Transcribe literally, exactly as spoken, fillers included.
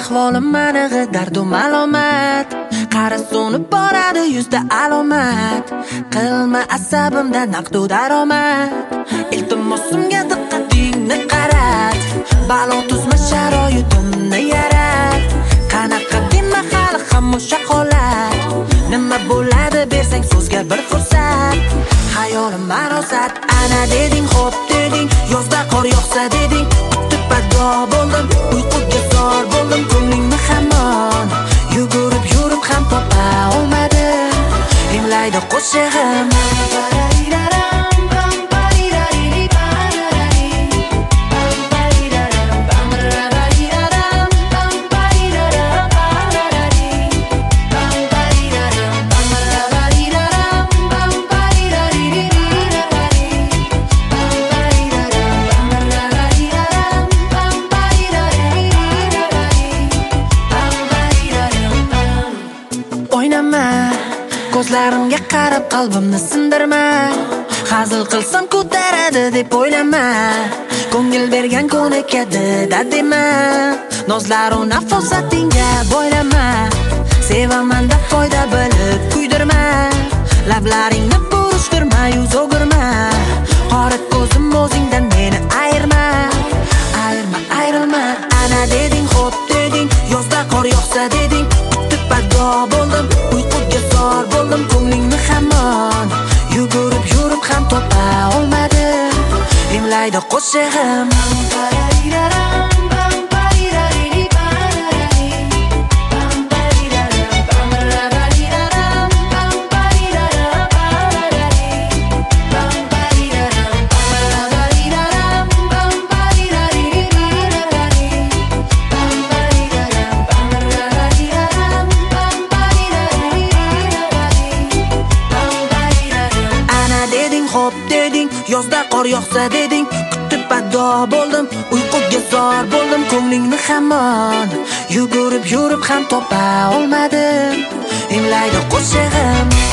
ahvolim manig'i dardu malomat. Qari so'nib boradi yuzda alomat. Qilma asabimda naqdu daromad. Iltimosimga diqqatingni qarat. Balo tuzma sharoitimni yarat. Qanaqa dema hali xamosh holat. Nima bo'ladi bersang so'zga bir fursat. Hayolim marosat. Ana deding, xo'p deding, yozda qor yog'sa deding. Kutib baddo bo'ldim, uyquga zor bo'ldim. Ko'nglingni hamon yugurib yurib ham topa olmadim. Imlaydi qo'shig'im. Ko'zlarimga qarab qalbimni sindirma. Hazil qilsam ko'taradi deb o'ylama. Ko'ngil bergan ko'nikadi da dema. Nozlaru nafosatingga bo'ylama. Sevaman deb foyda bilib kuydirma. Lablaringni burishtirma, yuz o'girma. Qora ko'zim o'zingdan meni ayirma. Ayirma, ayrilma. Ana deding, xo'p deding, yozda qor yog'sa deding. Kutib baddo bo'ldim, uyquga zor bo'ldim. Ko'nglingni hamon yugurib yurib ham topa olmadim. Imlaydi qo'shig'im. Xo'p deding, yozda qor yog'sa deding. Kutib baddo bo'ldim, uyquga zor bo'ldim. Ko'nglingni hamon yugurib yurib ham topa olmadim. Imlaydi qo'shig'im.